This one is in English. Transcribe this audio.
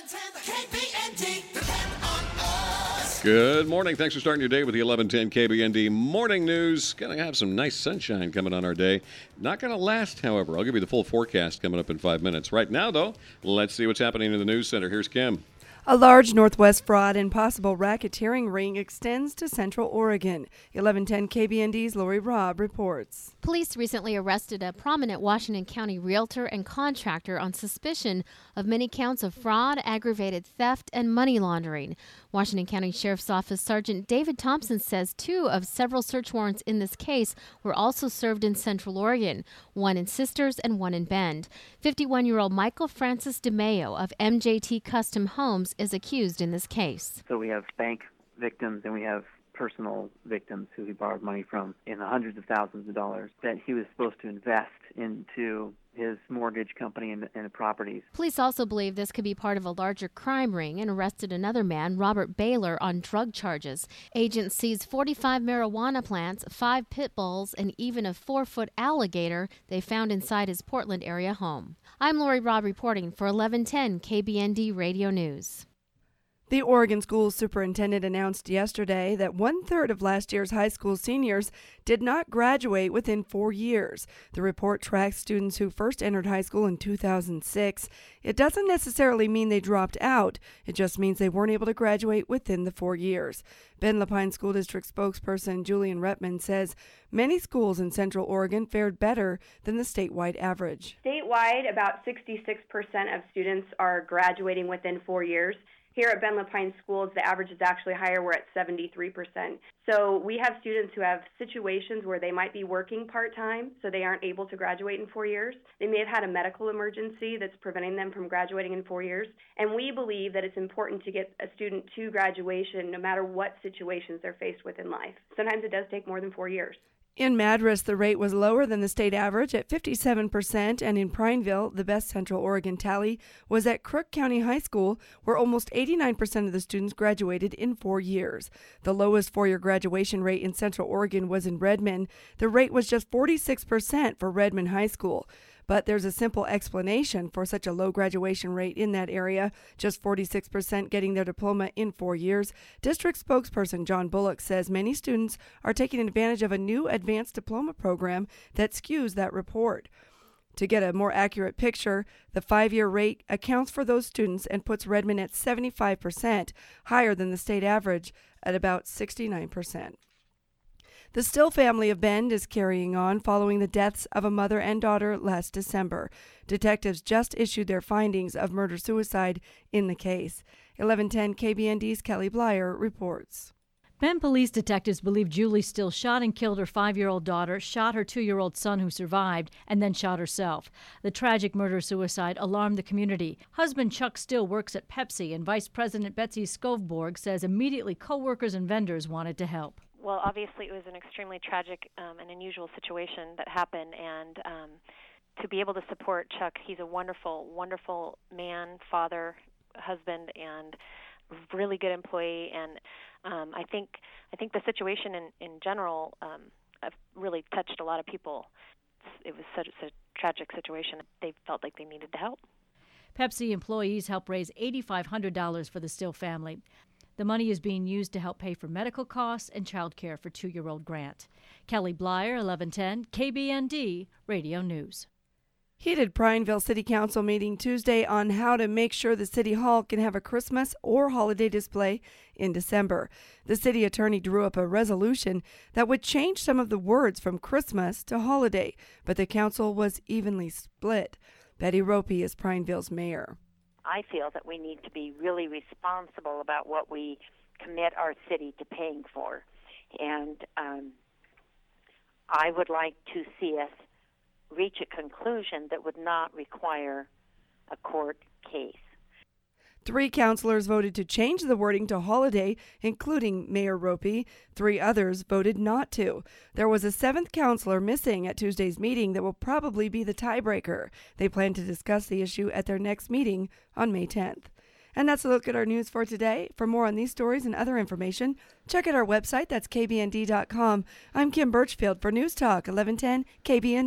KBND, depend on us. Good morning. Thanks for starting your day with the 1110 KBND Morning News. Going to have some nice sunshine coming on our day. Not going to last, however. I'll give you the full forecast coming up in 5 minutes. Right now, though, let's see what's happening in the news center. Here's Kim. A large Northwest fraud and possible racketeering ring extends to Central Oregon. 1110 KBND's Lori Robb reports. Police recently arrested a prominent Washington County realtor and contractor on suspicion of many counts of fraud, aggravated theft, and money laundering. Washington County Sheriff's Office Sergeant David Thompson says 2 of several search warrants in this case were also served in Central Oregon, 1 in Sisters and 1 in Bend. 51-year-old Michael Francis DeMayo of MJT Custom Homes is accused in this case. So we have bank victims and we have personal victims who he borrowed money from in the hundreds of thousands of dollars that he was supposed to invest into his mortgage company and properties. Police also believe this could be part of a larger crime ring and arrested another man, Robert Baylor, on drug charges. Agents seized 45 marijuana plants, 5 pit bulls, and even a 4-foot alligator they found inside his Portland area home. I'm Lori Robb reporting for 1110 KBND Radio News. The Oregon School Superintendent announced yesterday that 1/3 of last year's high school seniors did not graduate within 4 years. The report tracks students who first entered high school in 2006. It doesn't necessarily mean they dropped out. It just means they weren't able to graduate within the 4 years. Bend Lapine School District spokesperson Julian Retman says many schools in Central Oregon fared better than the statewide average. Statewide, about 66% of students are graduating within 4 years. Here at Bend Lapine Schools, the average is actually higher. We're at 73%. So we have students who have situations where they might be working part-time, so they aren't able to graduate in 4 years. They may have had a medical emergency that's preventing them from graduating in 4 years. And we believe that it's important to get a student to graduation no matter what situations they're faced with in life. Sometimes it does take more than 4 years. In Madras, the rate was lower than the state average at 57%, and in Prineville, the best Central Oregon tally was at Crook County High School, where almost 89% of the students graduated in 4 years. The lowest 4-year graduation rate in Central Oregon was in Redmond. The rate was just 46% for Redmond High School. But there's a simple explanation for such a low graduation rate in that area, just 46% getting their diploma in 4 years. District spokesperson John Bullock says many students are taking advantage of a new advanced diploma program that skews that report. To get a more accurate picture, the 5-year rate accounts for those students and puts Redmond at 75%, higher than the state average at about 69%. The Still family of Bend is carrying on following the deaths of a mother and daughter last December. Detectives just issued their findings of murder-suicide in the case. 1110 KBND's Kelly Blyer reports. Bend police detectives believe Julie Still shot and killed her 5-year-old daughter, shot her 2-year-old son who survived, and then shot herself. The tragic murder-suicide alarmed the community. Husband Chuck Still works at Pepsi, and Vice President Betsy Skovborg says immediately co-workers and vendors wanted to help. Well, obviously it was an extremely tragic and unusual situation that happened, and to be able to support Chuck, he's a wonderful, wonderful man, father, husband, and really good employee. And I think the situation in general really touched a lot of people. It was such a tragic situation. They felt like they needed the help. Pepsi employees helped raise $8,500 for the Still family. The money is being used to help pay for medical costs and child care for 2-year-old Grant. Kelly Blyer, 1110 KBND Radio News. Heated Prineville City Council meeting Tuesday on how to make sure the City Hall can have a Christmas or holiday display in December. The city attorney drew up a resolution that would change some of the words from Christmas to holiday, but the council was evenly split. Betty Ropey is Prineville's mayor. I feel that we need to be really responsible about what we commit our city to paying for. And I would like to see us reach a conclusion that would not require a court case. 3 councilors voted to change the wording to holiday, including Mayor Ropey. 3 others voted not to. There was a 7th councilor missing at Tuesday's meeting that will probably be the tiebreaker. They plan to discuss the issue at their next meeting on May 10th. And that's a look at our news for today. For more on these stories and other information, check out our website. That's kbnd.com. I'm Kim Birchfield for News Talk 1110 KBND.